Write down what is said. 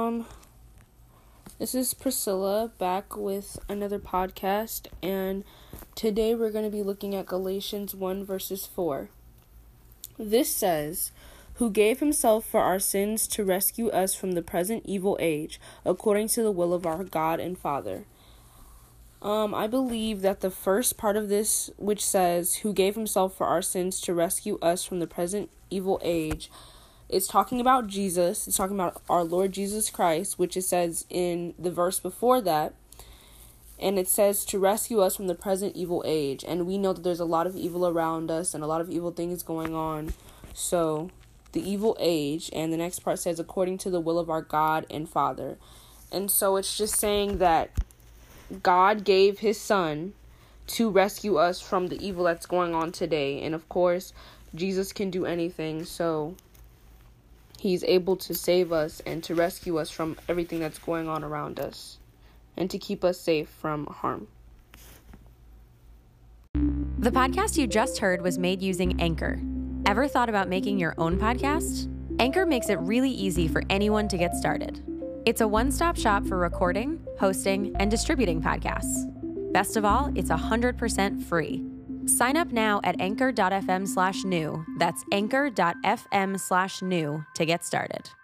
This is Priscilla back with another podcast, and today we're going to be looking at Galatians 1 verses 4. This says, "Who gave himself for our sins to rescue us from the present evil age, according to the will of our God and Father." I believe that the first part of this, which says, "Who gave himself for our sins to rescue us from the present evil age," it's talking about Jesus. It's talking about our Lord Jesus Christ, which it says in the verse before that. And it says to rescue us from the present evil age. And we know that there's a lot of evil around us and a lot of evil things going on. So, the evil age. And the next part says, according to the will of our God and Father. And so it's just saying that God gave his son to rescue us from the evil that's going on today. And of course, Jesus can do anything. So he's able to save us and to rescue us from everything that's going on around us and to keep us safe from harm. The podcast you just heard was made using Anchor. Ever thought about making your own podcast? Anchor makes it really easy for anyone to get started. It's a one-stop shop for recording, hosting, and distributing podcasts. Best of all, it's 100% free. Sign up now at anchor.fm/new. That's anchor.fm/new to get started.